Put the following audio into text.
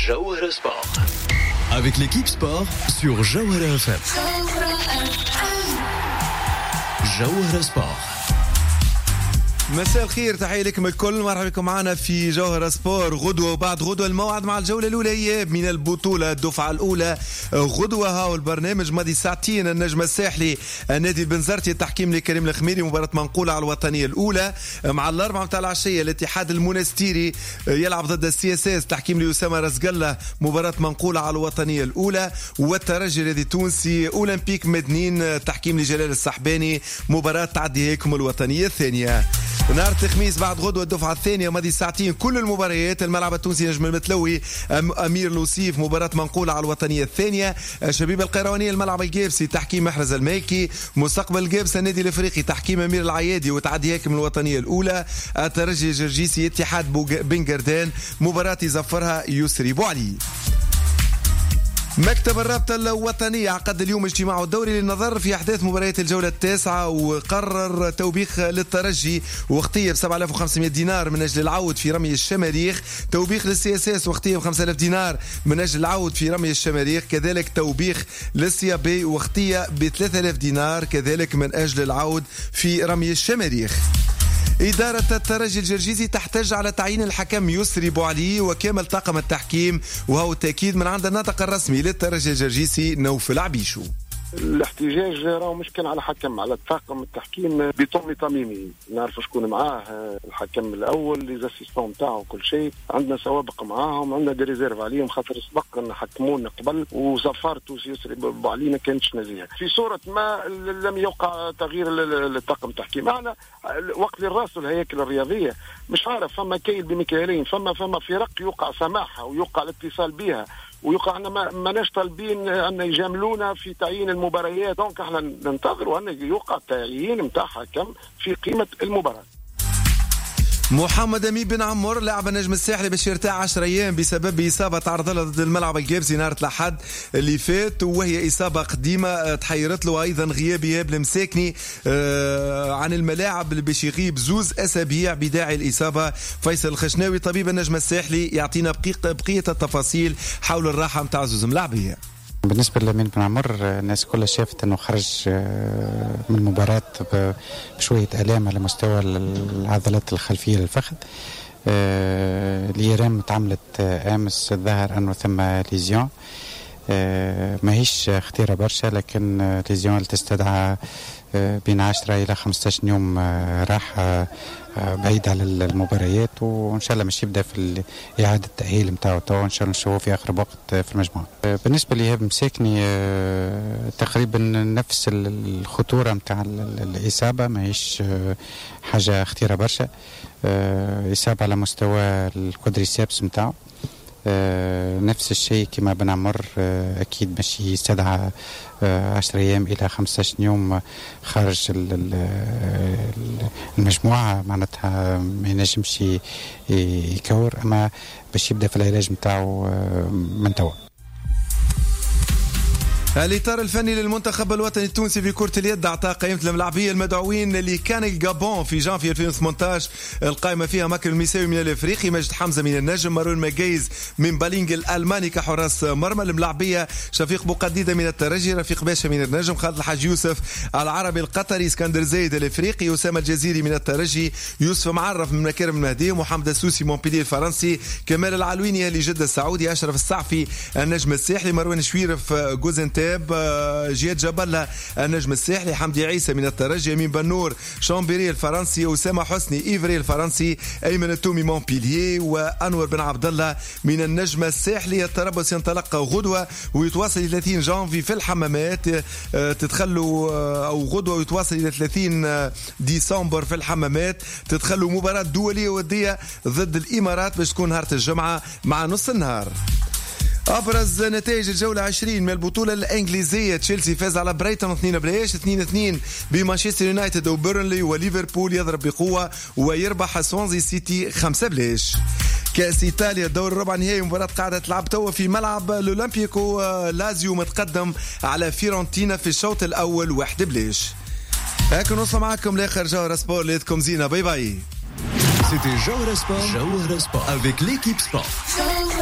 Jawhara Sport. Avec l'équipe sport sur Jawhara FM. Jawhara Sport. مساء الخير، تحية لكم الكل، مرحبا بكم معنا في جوهرة سبور. غدوة وبعد غدوة الموعد مع الجولة الأولى إياب من البطولة الدفعة الأولى. غدوة هاو البرنامج ماضي ساعتين النجم الساحلي النادي البنزرتي التحكيم لكريم الخميري، مباراة منقولة على الوطنية الأولى. مع الأربعة متاع العشية الاتحاد المنستيري يلعب ضد السي اس اس تحكيم لأسامة رزقلة، مباراة منقولة على الوطنية الأولى. والترجي الذي تونسي أولمبيك مدنين تحكيم لجلال السحباني، مباراة تعدي هيكم الوطنية الثانية. نهار الخميس بعد غدوة الدفعة الثانية ماضي ساعتين كل المباريات. الملعب التونسي نجم المتلوي أمير لوسيف، مباراة منقولة على الوطنية الثانية. شبيب القيروانية الملعب الجابسي تحكيم محرز المايكي. مستقبل الجابس النادي الافريقي تحكيم امير العيادي وتعدي هيك من الوطنية الأولى. الترجي الجرجيسي اتحاد بن قردان، مباراة يزفرها يسري بوعلي. مكتب الرابطة الوطنية عقد اليوم اجتماعه الدوري للنظر في أحداث مباريات الجولة التاسعة، وقرر توبيخ للترجي وقتية ب$7,500 دينار من أجل العود في رمي الشماريخ، توبيخ للسي اس اس وقتية ب$5,000 دينار من أجل العود في رمي الشماريخ، كذلك توبيخ للسيابي وقتية ب$3,000 دينار كذلك من أجل العود في رمي الشماريخ. إدارة الترجي الجرجيسي تحتج على تعيين الحكم يسري بوعلي وكامل طاقم التحكيم، وهو التأكيد من عند الناطق الرسمي للترجي الجرجيسي نوفل عبيشو. الاحتجاج راه مش كان على حكم، على طاقم التحكيم بطمي طميمي، نعرف شكون معاه الحكم الاول، لي زاسيستون نتاعو كل شيء، عندنا سوابق معاهم، عندنا دي ريزيرف عليهم خاطر سبق ان حكمونا قبل وزفرت يسري بوعلي ما كانتش نزيهه. في صوره ما لم يوقع تغيير الطاقم التحكيم. معنا وقت للراس الهياكل الرياضيه مش عارف، فما كيل بمكيالين، فما فرق يوقع سماحها ويوقع الاتصال بها ويوقع أن ماناش طالبين أن يجاملونا في تعيين المباريات. دونك احنا ننتظروا أن يوقع تعيين متاع حكم في قيمة المباراة. محمد أمين بن عمر لاعب النجم الساحلي باش يرتاح 10 أيام بسبب إصابة تعرض له ضد الملعب الجابسي نهار الأحد اللي فات، وهي إصابة قديمة تحيرت له أيضا غياب إياب المساكني عن الملاعب باش يغيب 2 أسابيع بداعي الإصابة. فيصل الخشناوي طبيب النجم الساحلي يعطينا بقية التفاصيل حول الراحة متاع زوز ملاعبية. بالنسبة لأمين بن عمر الناس كلها شافت أنه خرج من المباراة بشوية آلام على مستوى العضلات الخلفية للفخذ. الإيرام تعملت أمس الظاهر أنه ثم ليزيون، ما هيش خطيرة برشا، لكن ليزيون اللي تستدعى بين 10 إلى 15 يوم راحة بعيد على المباريات، وإن شاء الله مش يبدأ في إعادة التأهيل متاعه تو، إن شاء الله نشوفه في آخر وقت في المجموعة. بالنسبة لإيهاب مساكني تقريبا نفس الخطورة متاع الإصابة، ما هيش حاجة خطيرة برشا، إصابة على مستوى الكوادريسيبس متاعه، نفس الشيء كما بن عمر أكيد مش يستدعى 10 أيام إلى 15 يوم خارج المجموعة، معناتها ما ينجمش يكور، أما باش يبدأ في العلاج متاعه من توا. الإطار الفني للمنتخب الوطني التونسي في كرة اليد أعطى قائمة الملاعبية المدعوين لكان الجابون في جانفي 2018. القائمة فيها مكر الميساوي من الإفريقي، مجد حمزة من النجم، مارون ماجيز من بالينج الألماني كحراس مرمى. الملاعبية شفيق بوقديدة من الترجي، رفيق باشا من النجم، خالد الحاج يوسف العربي القطري، اسكندر زايد الإفريقي، أسامة الجزيري من الترجي، يوسف معرف من مكارم المهدي، محمد السوسي مونبيليه الفرنسي، كمال العلويني أهلي جدة السعودي، أشرف السعفي النجم الساحلي، مروان شويرف جوزنتاب، جياد جبلة النجم الساحلي، حمدي عيسى من الترجي، أمين بنور شامبيري الفرنسي، أسامة حسني إيفري الفرنسي، أيمن التومي مونبيليه، وأنور بن عبد الله من النجم الساحلي. التربص ينطلق غدوة ويتواصل إلى 30 جانفي في الحمامات، تدخلوا أو غدوة ويتواصل إلى 30 ديسمبر في الحمامات، تدخلوا مباراة دولية ودية ضد الإمارات باش تكون نهار الجمعة مع نص النهار. أبرز نتائج الجولة 20 من البطولة الإنجليزية: تشيلسي فاز على برايتون 2-2 بمانشستر يونايتد، وبيرنلي وليفربول يضرب بقوة ويربح سوانزي سيتي 5. كأس إيطاليا الدور الربع نهائي، مباراة قاعدة تلعب توا في ملعب الأولمبيكو، لازيو متقدم على فيرونتينا في الشوط الأول 1. هاك نوصل معكم لآخر جوهرة سبور، ليتكم زينة، باي باي. C'était Jawhara Sport avec l'équipe sport.